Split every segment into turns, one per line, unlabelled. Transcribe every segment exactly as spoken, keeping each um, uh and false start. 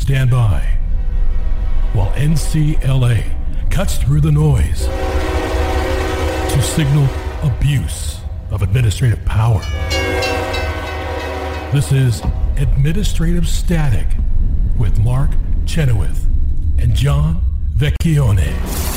stand by while N C L A cuts through the noise to signal abuse of administrative power. This is Administrative Static with Mark Chenoweth and John Vecchione.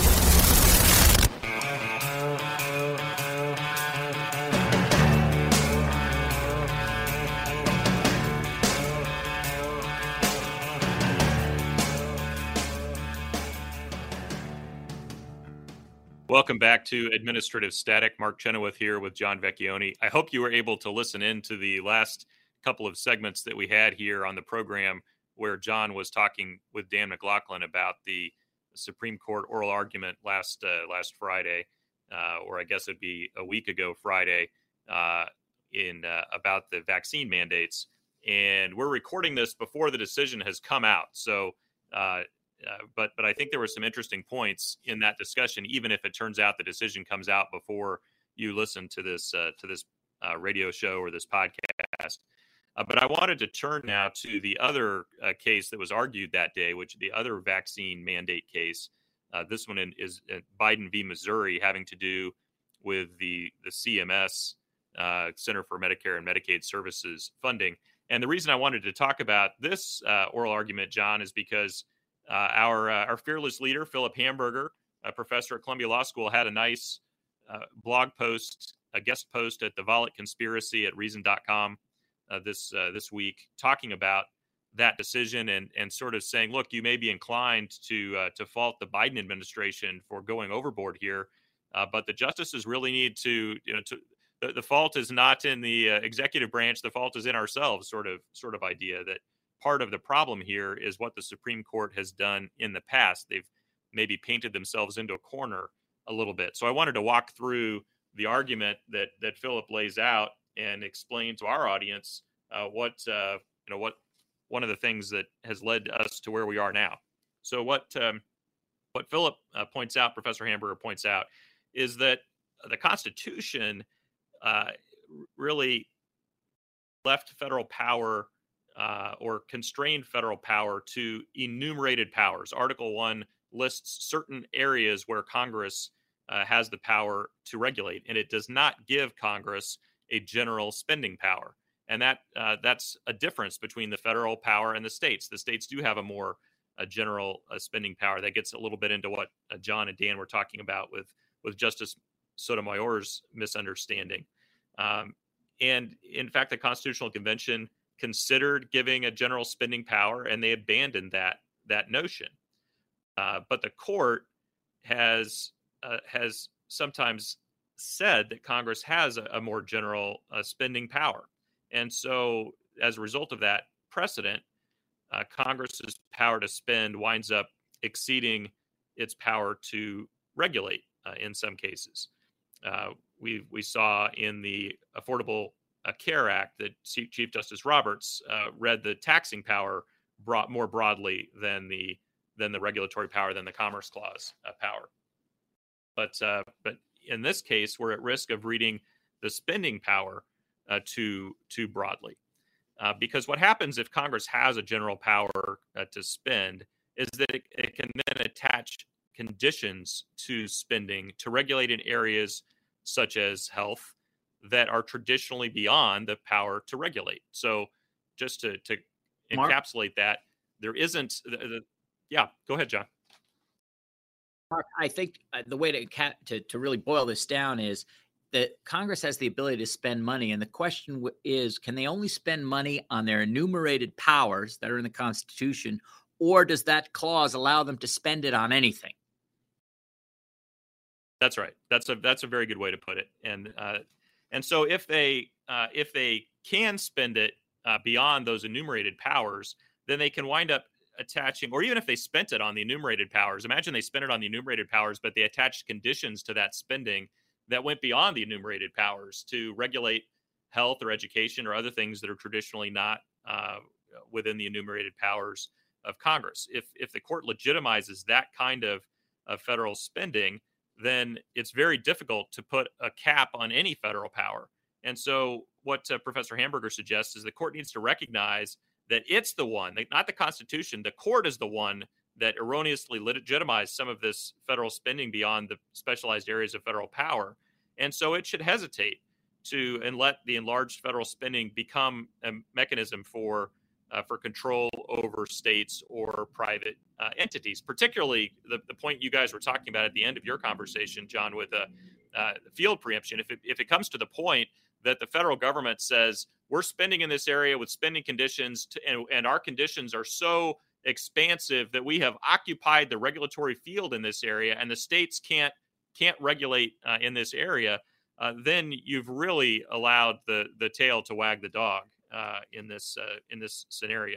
Welcome back to Administrative Static. Mark Chenoweth here with John Vecchione. I hope you were able to listen in to the last couple of segments that we had here on the program where John was talking with Dan McLaughlin about the Supreme Court oral argument last uh, last Friday, uh, or I guess it'd be a week ago Friday, uh, in uh, about the vaccine mandates. And we're recording this before the decision has come out. So uh Uh, but but I think there were some interesting points in that discussion, even if it turns out the decision comes out before you listen to this uh, to this uh, radio show or this podcast. Uh, but I wanted to turn now to the other uh, case that was argued that day, which the other vaccine mandate case. Uh, this one in, is uh, Biden v. Missouri, having to do with the the C M S uh, Center for Medicare and Medicaid Services funding. And the reason I wanted to talk about this uh, oral argument, John, is because Uh, our uh, our fearless leader, Philip Hamburger, a professor at Columbia Law School, had a nice uh, blog post, a guest post at the Volokh Conspiracy at reason dot com uh, this uh, this week, talking about that decision and and sort of saying, look, you may be inclined to uh, to fault the Biden administration for going overboard here, uh, but the justices really need to, you know, to the, the fault is not in the uh, executive branch, the fault is in ourselves, sort of sort of idea that part of the problem here is what the Supreme Court has done in the past. They've maybe painted themselves into a corner a little bit. So I wanted to walk through the argument that that Philip lays out and explain to our audience uh, what uh, you know what one of the things that has led us to where we are now. So what um, what Philip uh, points out, Professor Hamburger points out, is that the Constitution uh, really left federal power Uh, or constrained federal power to enumerated powers. Article one lists certain areas where Congress uh, has the power to regulate, and it does not give Congress a general spending power. And that uh, that's a difference between the federal power and the states. The states do have a more uh, general uh, spending power. That gets a little bit into what uh, John and Dan were talking about with, with Justice Sotomayor's misunderstanding. Um, and in fact, the Constitutional Convention considered giving a general spending power, and they abandoned that that notion. Uh, but the court has uh, has sometimes said that Congress has a, a more general uh, spending power, and so as a result of that precedent, uh, Congress's power to spend winds up exceeding its power to regulate uh, in some cases. Uh, we we saw in the Affordable A CARE Act that Chief Justice Roberts uh, read the taxing power brought more broadly than the than the regulatory power, than the Commerce Clause uh, power. But uh, but in this case, we're at risk of reading the spending power uh, too too broadly, uh, because what happens if Congress has a general power uh, to spend is that it, it can then attach conditions to spending to regulate in areas such as health that are traditionally beyond the power to regulate. So just to, to encapsulate that, there isn't, the, the, yeah, go ahead, John.
Mark, I think the way to, to to really boil this down is that Congress has the ability to spend money. And the question is, can they only spend money on their enumerated powers that are in the Constitution, or does that clause allow them to spend it on anything?
That's right. That's a, that's a very good way to put it. And, uh, And so if they uh, if they can spend it uh, beyond those enumerated powers, then they can wind up attaching, or even if they spent it on the enumerated powers, imagine they spent it on the enumerated powers, but they attached conditions to that spending that went beyond the enumerated powers to regulate health or education or other things that are traditionally not uh, within the enumerated powers of Congress. If if the court legitimizes that kind of, of federal spending, then it's very difficult to put a cap on any federal power. And so what uh, Professor Hamburger suggests is the court needs to recognize that it's the one, not the Constitution, the court is the one that erroneously legitimized some of this federal spending beyond the specialized areas of federal power. And so it should hesitate to and let the enlarged federal spending become a mechanism for uh, for control over states or private uh, entities, particularly the, the point you guys were talking about at the end of your conversation, John, with uh, uh, field preemption. If it, if it comes to the point that the federal government says we're spending in this area with spending conditions to, and, and our conditions are so expansive that we have occupied the regulatory field in this area and the states can't can't regulate uh, in this area, uh, then you've really allowed the the tail to wag the dog uh, in this uh, in this scenario.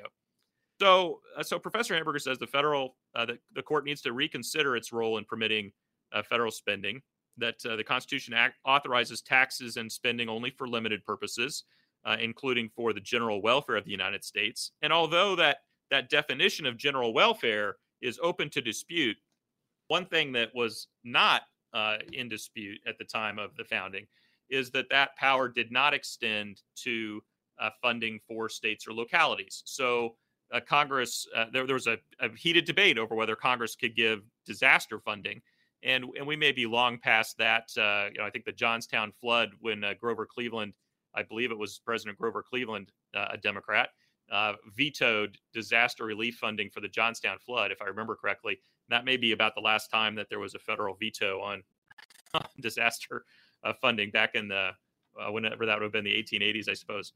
So, uh, so Professor Hamburger says the federal uh, the, the court needs to reconsider its role in permitting uh, federal spending. That uh, the Constitution Act authorizes taxes and spending only for limited purposes, uh, including for the general welfare of the United States. And although that that definition of general welfare is open to dispute, one thing that was not uh, in dispute at the time of the founding is that that power did not extend to uh, funding for states or localities. So uh, Congress, uh, there, there was a, a heated debate over whether Congress could give disaster funding. And, and we may be long past that. Uh, you know, I think the Johnstown flood, when uh, Grover Cleveland, I believe it was President Grover Cleveland, uh, a Democrat, uh, vetoed disaster relief funding for the Johnstown flood, if I remember correctly. That may be about the last time that there was a federal veto on disaster uh, funding back in the, uh, whenever that would have been the eighteen eighties, I suppose.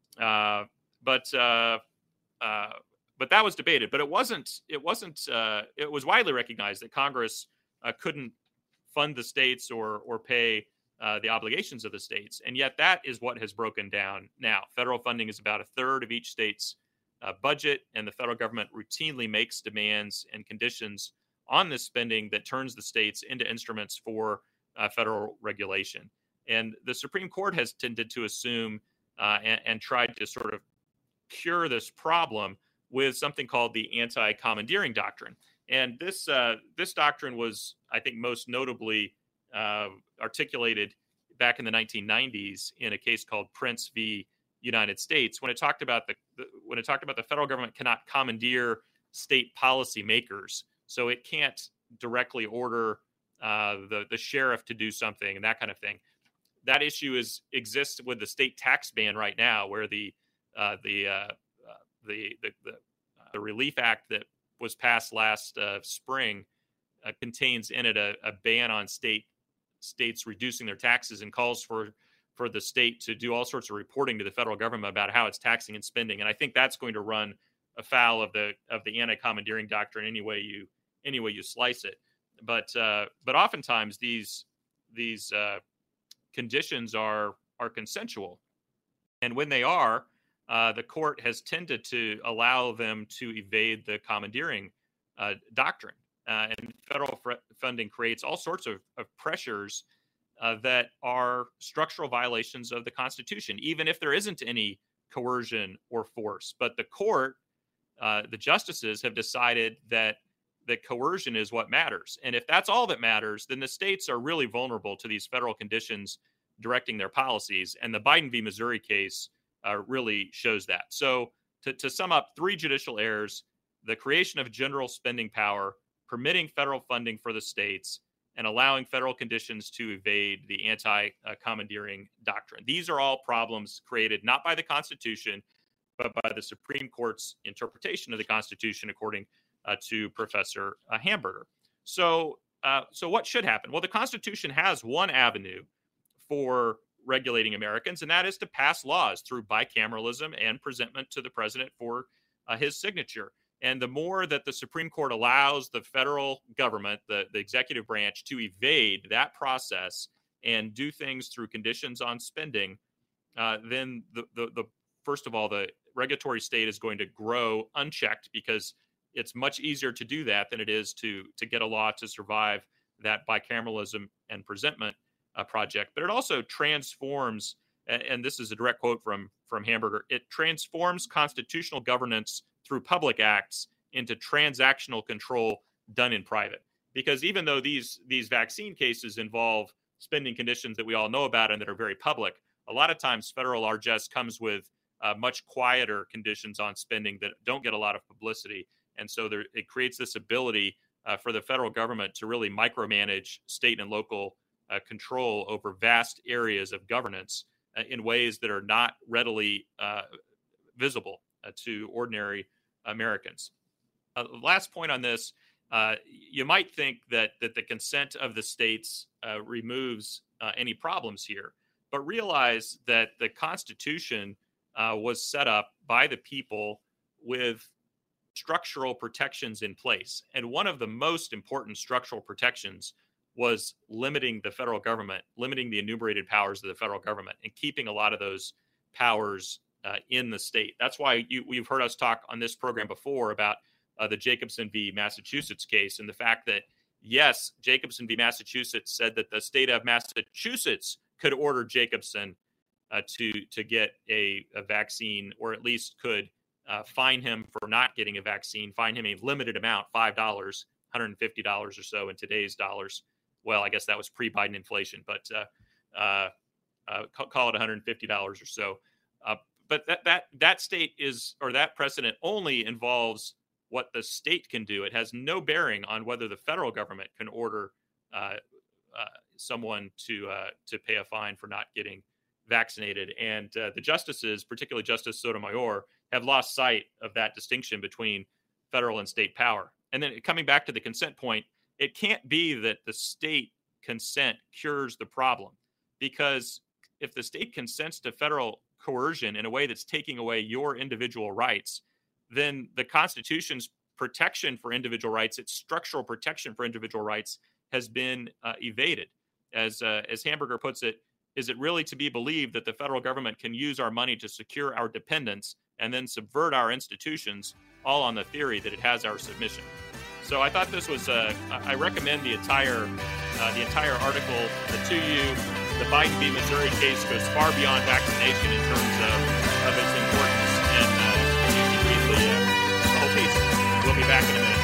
Uh, but uh, uh, but that was debated. But it wasn't. It wasn't. Uh, it was widely recognized that Congress uh, couldn't fund the states or or pay uh, the obligations of the states, and yet that is what has broken down now. Federal funding is about a third of each state's uh, budget, and the federal government routinely makes demands and conditions on this spending that turns the states into instruments for uh, federal regulation. And the Supreme Court has tended to assume uh, and, and tried to sort of cure this problem with something called the anti-commandeering doctrine. And this uh, this doctrine was, I think, most notably uh, articulated back in the nineteen nineties in a case called Prince v. United States, when it talked about the, the when it talked about the federal government cannot commandeer state policy makers. So it can't directly order uh, the, the sheriff to do something and that kind of thing. That issue is exists with the state tax ban right now, where the uh, the, uh, uh, the the the the Relief Act that was passed last uh, spring uh, contains in it a, a ban on state states reducing their taxes and calls for for the state to do all sorts of reporting to the federal government about how it's taxing and spending. And I think that's going to run afoul of the of the anti-commandeering doctrine any way you any way you slice it. But uh, but oftentimes these these uh, conditions are are consensual, and when they are, uh, the court has tended to allow them to evade the commandeering uh, doctrine. Uh, and federal fr- funding creates all sorts of, of pressures uh, that are structural violations of the Constitution, even if there isn't any coercion or force. But the court, uh, the justices have decided that that coercion is what matters. And if that's all that matters, then the states are really vulnerable to these federal conditions directing their policies. And the Biden v. Missouri case uh, really shows that. So to, to sum up, three judicial errors: the creation of general spending power, permitting federal funding for the states, and allowing federal conditions to evade the anti-commandeering doctrine. These are all problems created not by the Constitution, but by the Supreme Court's interpretation of the Constitution, according uh, to Professor uh, Hamburger. So, uh, so what should happen? Well, the Constitution has one avenue for regulating Americans, and that is to pass laws through bicameralism and presentment to the president for uh, his signature. And the more that the Supreme Court allows the federal government, the, the executive branch, to evade that process and do things through conditions on spending, uh, then the, the, the first of all, the regulatory state is going to grow unchecked, because it's much easier to do that than it is to, to get a law to survive that bicameralism and presentment uh, project. But it also transforms, and, and this is a direct quote from, from Hamburger, it transforms constitutional governance through public acts into transactional control done in private. Because even though these these vaccine cases involve spending conditions that we all know about and that are very public, a lot of times federal largesse comes with uh, much quieter conditions on spending that don't get a lot of publicity. And so there, it creates this ability uh, for the federal government to really micromanage state and local uh, control over vast areas of governance uh, in ways that are not readily uh, visible uh, to ordinary Americans. Uh, last point on this, uh, you might think that that the consent of the states uh, removes uh, any problems here, but realize that the Constitution uh, was set up by the people with structural protections in place. And one of the most important structural protections was limiting the federal government, limiting the enumerated powers of the federal government, and keeping a lot of those powers uh, in the state. That's why you, you've heard us talk on this program before about uh, the Jacobson v. Massachusetts case, and the fact that, yes, Jacobson v. Massachusetts said that the state of Massachusetts could order Jacobson uh, to, to get a, a vaccine, or at least could uh, fine him for not getting a vaccine, fine him a limited amount, five dollars, one hundred fifty dollars or so in today's dollars. Well, I guess that was pre-Biden inflation, but uh, uh, uh, call it one hundred fifty dollars or so. Uh, but that that that state is, or that precedent only involves what the state can do. It has no bearing on whether the federal government can order uh, uh, someone to uh, to pay a fine for not getting vaccinated. And uh, the justices, particularly Justice Sotomayor, have lost sight of that distinction between federal and state power. And then coming back to the consent point, it can't be that the state consent cures the problem, because if the state consents to federal coercion in a way that's taking away your individual rights, then the Constitution's protection for individual rights, its structural protection for individual rights, has been uh, evaded. As uh, as Hamburger puts it, is it really to be believed that the federal government can use our money to secure our dependence and then subvert our institutions, all on the theory that it has our submission? So I thought this was, uh, I recommend the entire uh, the entire article uh, to you. The Biden v. Missouri case goes far beyond vaccination in terms of, of its importance. And uh, you can read the, uh, the whole piece. We'll be back in a minute.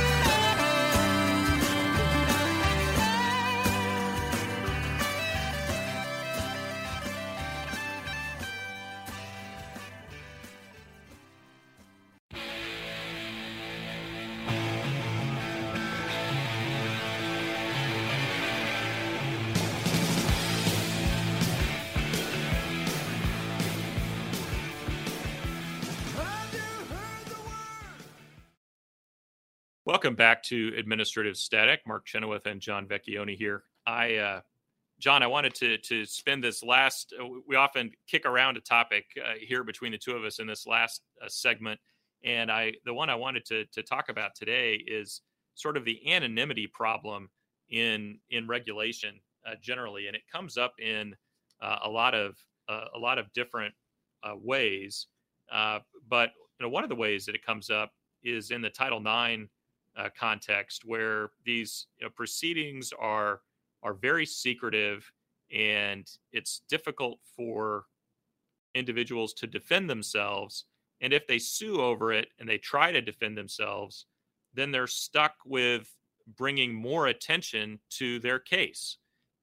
Welcome back to Administrative Static. Mark Chenoweth and John Vecchione here. I, uh, John, I wanted to to spend this last. Uh, we often kick around a topic uh, here between the two of us in this last uh, segment, and I the one I wanted to to talk about today is sort of the anonymity problem in in regulation uh, generally, and it comes up in uh, a lot of uh, a lot of different uh, ways. Uh, but you know, one of the ways that it comes up is in the Title nine Uh, context, where these you know, proceedings are are very secretive, and it's difficult for individuals to defend themselves. And if they sue over it and they try to defend themselves, then they're stuck with bringing more attention to their case.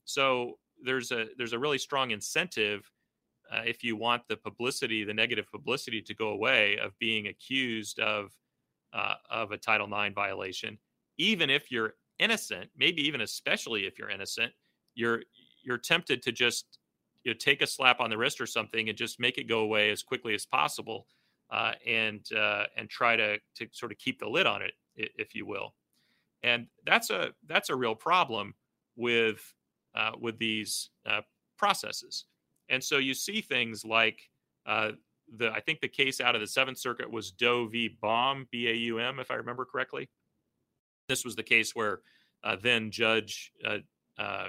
So there's a there's a really strong incentive uh, if you want the publicity, the negative publicity, to go away, of being accused of Uh, of a Title nine violation. Even if you're innocent, maybe even especially if you're innocent, you're you're tempted to just you know, take a slap on the wrist or something and just make it go away as quickly as possible, uh, and uh, and try to to sort of keep the lid on it, if you will. And that's a that's a real problem with uh, with these uh, processes. And so you see things like uh, The, I think the case out of the Seventh Circuit was Doe v. Baum, B A U M, if I remember correctly. This was the case where uh, then Judge uh, uh,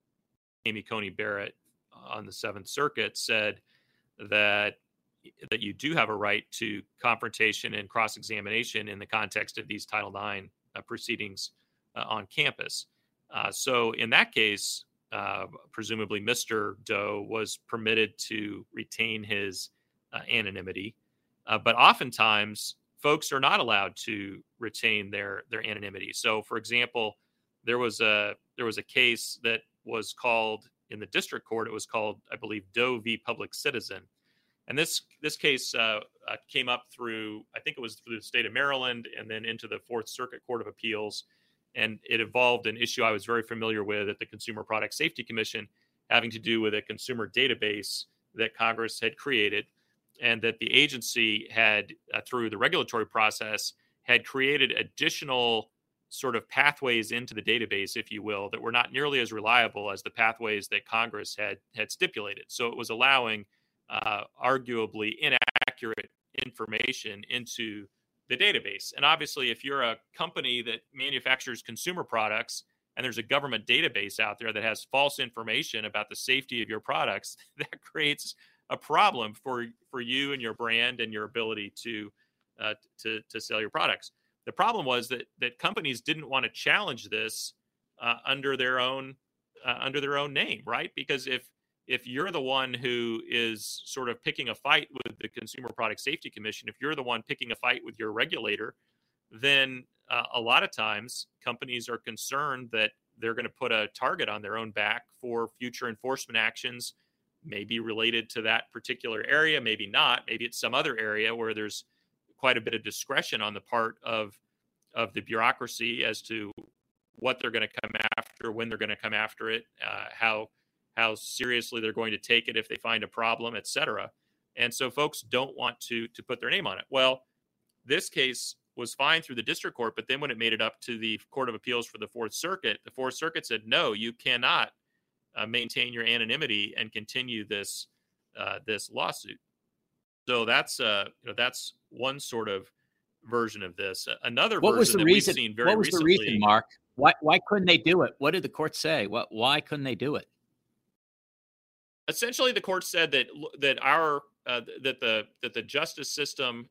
Amy Coney Barrett on the Seventh Circuit said that that you do have a right to confrontation and cross-examination in the context of these Title nine uh, proceedings uh, on campus. Uh, so in that case, uh, presumably Mister Doe was permitted to retain his Uh, anonymity, uh, but oftentimes folks are not allowed to retain their their anonymity. So, for example, there was a there was a case that was called in the district court. It was called, I believe, Doe v. Public Citizen, And this this case uh, uh, came up through, I think it was through the state of Maryland and then into the Fourth Circuit Court of Appeals. And it involved an issue I was very familiar with at the Consumer Product Safety Commission, having to do with a consumer database that Congress had created, and that the agency had, uh, through the regulatory process, had created additional sort of pathways into the database, if you will, that were not nearly as reliable as the pathways that Congress had had stipulated. So it was allowing uh, arguably inaccurate information into the database. And obviously, if you're a company that manufactures consumer products and there's a government database out there that has false information about the safety of your products, that creates a problem for, for you and your brand and your ability to, uh, to, to sell your products. The problem was that that companies didn't want to challenge this uh, under their own uh, under their own name, right? Because if if you're the one who is sort of picking a fight with the Consumer Product Safety Commission, if you're the one picking a fight with your regulator, then uh, a lot of times companies are concerned that they're going to put a target on their own back for future enforcement actions, maybe related to that particular area, maybe not. Maybe it's some other area where there's quite a bit of discretion on the part of of the bureaucracy as to what they're going to come after, when they're going to come after it, uh, how how seriously they're going to take it if they find a problem, et cetera. And so folks don't want to to put their name on it. Well, this case was fine through the district court, but then when it made it up to the Court of Appeals for the Fourth Circuit, the Fourth Circuit said, no, you cannot uh, maintain your anonymity and continue this uh, this lawsuit. So that's uh, you know that's one sort of version of this. Another
what
version
was the
that
reason,
we've seen very
what was
recently.
the reason, Mark? Why why couldn't they do it? What did the court say? What why couldn't they do it?
Essentially, the court said that that our uh, that the that the justice system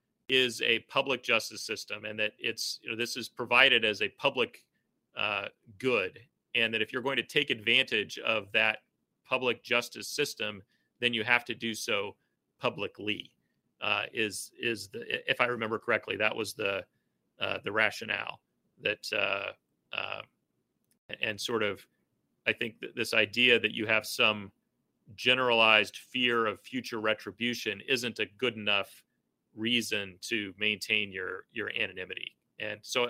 is a public justice system, and that it's you know this is provided as a public uh, good, and that if you're going to take advantage of that public justice system, then you have to do so publicly. Uh, is is the if I remember correctly, that was the uh, the rationale that uh, uh, and sort of I think that this idea that you have some generalized fear of future retribution isn't a good enough reason to maintain your your anonymity. And so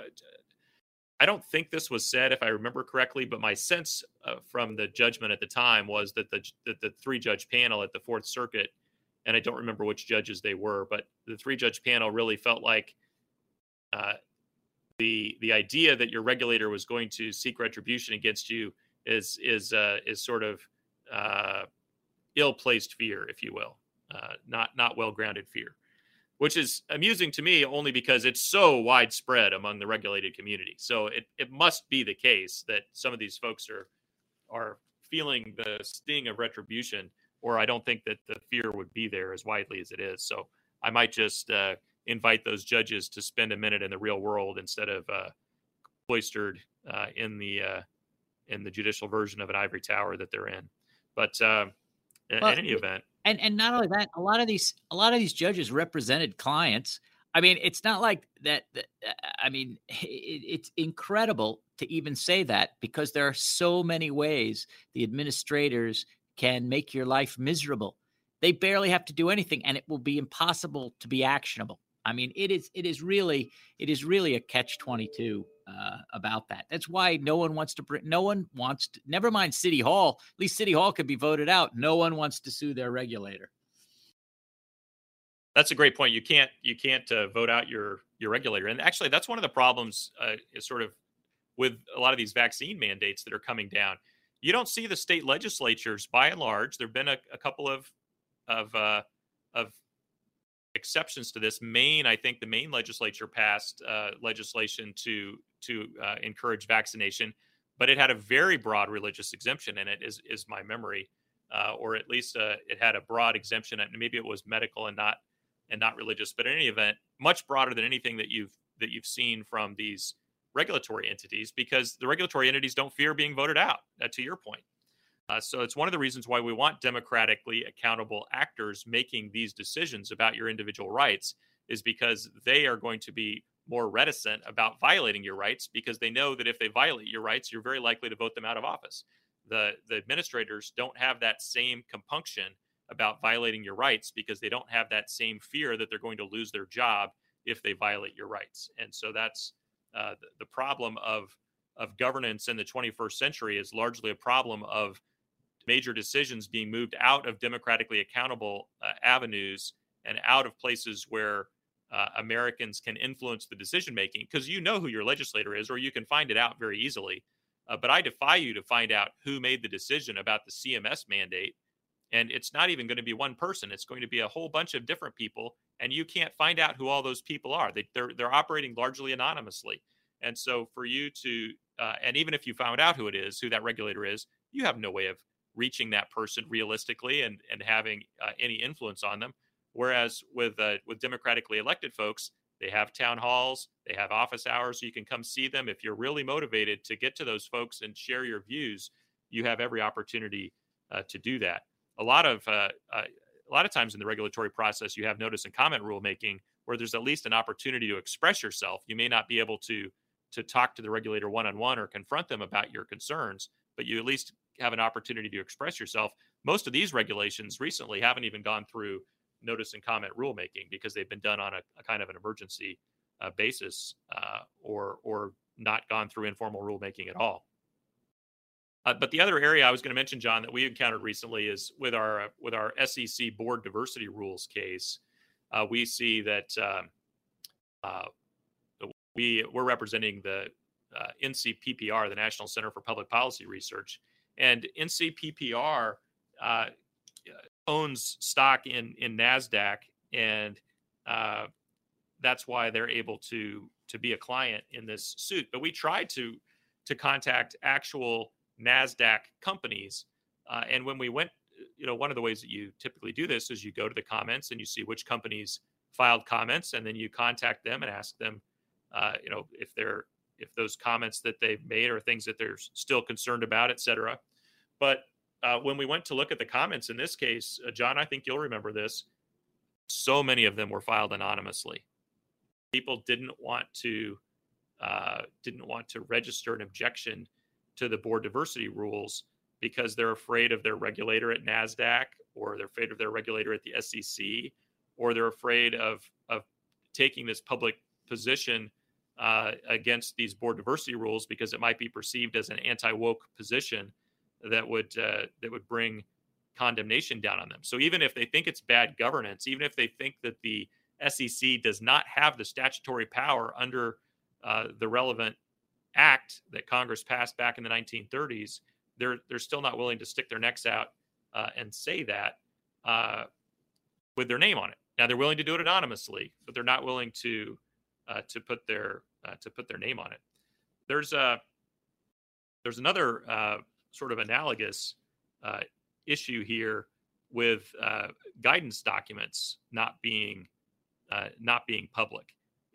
I don't think this was said, if I remember correctly, but my sense uh, from the judgment at the time was that the that the three judge panel at the Fourth Circuit, and I don't remember which judges they were, but the three judge panel really felt like uh, the the idea that your regulator was going to seek retribution against you is is uh, is sort of uh, ill-placed fear, if you will, uh, not not well-grounded fear, which is amusing to me only because it's so widespread among the regulated community. So it, it must be the case that some of these folks are are feeling the sting of retribution, or I don't think that the fear would be there as widely as it is. So I might just uh, invite those judges to spend a minute in the real world instead of uh, cloistered uh, in the uh, in the judicial version of an ivory tower that they're in. But uh, well, in any event.
And and not only that, a lot of these a lot of these judges represented clients. I mean, it's not like that. that I mean, it, it's incredible to even say that, because there are so many ways the administrators can make your life miserable. They barely have to do anything, and it will be impossible to be actionable. I mean, it is it is really it is really a catch twenty-two uh, about that. That's why no one wants to bring. No one wants to. Never mind City Hall. At least City Hall could be voted out. No one wants to sue their regulator.
That's a great point. You can't you can't uh, vote out your your regulator, and actually, that's one of the problems. Uh, is sort of with a lot of these vaccine mandates that are coming down. You don't see the state legislatures, by and large. There've been a, a couple of of uh, of exceptions to this. Maine, I think the Maine legislature passed uh, legislation to to uh, encourage vaccination, but it had a very broad religious exemption in it, is is my memory, uh, or at least uh, it had a broad exemption, and maybe it was medical and not and not religious. But in any event, much broader than anything that you've that you've seen from these regulatory entities, because the regulatory entities don't fear being voted out. Uh, to your point. Uh, so it's one of the reasons why we want democratically accountable actors making these decisions about your individual rights, is because they are going to be more reticent about violating your rights, because they know that if they violate your rights, you're very likely to vote them out of office. The, the administrators don't have that same compunction about violating your rights because they don't have that same fear that they're going to lose their job if they violate your rights. And so that's uh, the, the problem of of governance in the twenty-first century is largely a problem of major decisions being moved out of democratically accountable uh, avenues and out of places where uh, Americans can influence the decision making, because you know who your legislator is, or you can find it out very easily. Uh, but I defy you to find out who made the decision about the C M S mandate. And it's not even going to be one person. It's going to be a whole bunch of different people, and you can't find out who all those people are. They, they're they're operating largely anonymously. And so for you to, uh, and even if you found out who it is, who that regulator is, you have no way of reaching that person realistically and and having uh, any influence on them. Whereas with uh, with democratically elected folks, they have town halls, they have office hours, so you can come see them. If you're really motivated to get to those folks and share your views, you have every opportunity uh, to do that. A lot of uh, uh, a lot of times in the regulatory process, you have notice and comment rulemaking where there's at least an opportunity to express yourself. You may not be able to to talk to the regulator one-on-one or confront them about your concerns, but you at least have an opportunity to express yourself. Most of these regulations recently haven't even gone through notice and comment rulemaking because they've been done on a, a kind of an emergency uh, basis uh, or or not gone through informal rulemaking at all. Uh, but the other area I was going to mention, John, that we encountered recently is with our uh, with our S E C board diversity rules case. Uh, we see that uh, uh, we we're representing the uh, N C P P R, the National Center for Public Policy Research, and N C P P R uh, owns stock in in NASDAQ, and uh, that's why they're able to to be a client in this suit. But we tried to to contact actual NASDAQ companies. Uh, and when we went, you know, one of the ways that you typically do this is you go to the comments and you see which companies filed comments, and then you contact them and ask them, uh, you know, if they're, if those comments that they've made are things that they're still concerned about, et cetera. But uh, when we went to look at the comments in this case, uh, John, I think you'll remember this, so many of them were filed anonymously. People didn't want to, uh, didn't want to register an objection to the board diversity rules because they're afraid of their regulator at NASDAQ, or they're afraid of their regulator at the S E C, or they're afraid of of taking this public position uh, against these board diversity rules because it might be perceived as an anti-woke position that would uh, that would bring condemnation down on them. So even if they think it's bad governance, even if they think that the S E C does not have the statutory power under uh, the relevant act that Congress passed back in the nineteen thirties, they're they're still not willing to stick their necks out uh, and say that uh, with their name on it. Now they're willing to do it anonymously, but they're not willing to uh, to put their uh, to put their name on it. There's a there's another uh, sort of analogous uh, issue here with uh, guidance documents not being uh, not being public,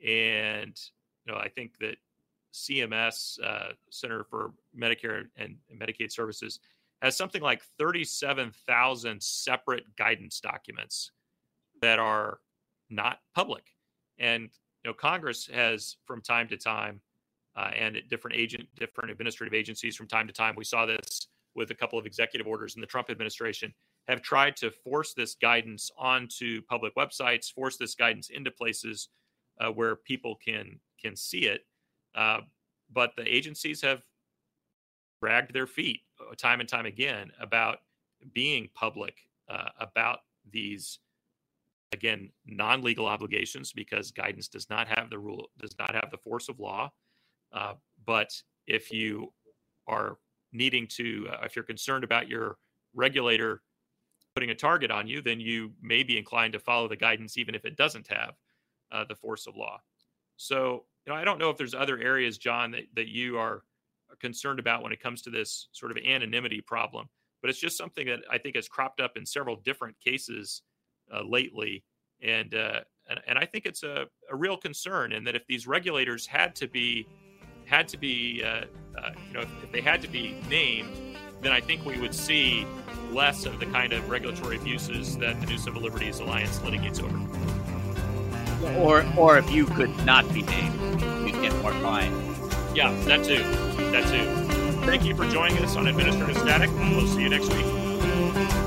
and you know I think that C M S, uh, Center for Medicare and Medicaid Services, has something like thirty-seven thousand separate guidance documents that are not public. And you know, Congress has, from time to time, uh, and at different agent, different administrative agencies, from time to time, we saw this with a couple of executive orders in the Trump administration, have tried to force this guidance onto public websites, force this guidance into places uh, where people can can see it. Uh, but the agencies have dragged their feet time and time again about being public uh, about these, again, non-legal obligations, because guidance does not have the rule, does not have the force of law. Uh, but if you are needing to, uh, if you're concerned about your regulator putting a target on you, then you may be inclined to follow the guidance, even if it doesn't have uh, the force of law. So, you know, I don't know if there's other areas, John, that, that you are concerned about when it comes to this sort of anonymity problem, but it's just something that I think has cropped up in several different cases uh, lately. And, uh, and and I think it's a, a real concern, and that if these regulators had to be, had to be, uh, uh, you know, if, if they had to be named, then I think we would see less of the kind of regulatory abuses that the New Civil Liberties Alliance litigates over.
Or or if you could not be named, you'd get more fine.
Yeah, that too. That too. Thank you for joining us on Administrative Static. We'll see you next week.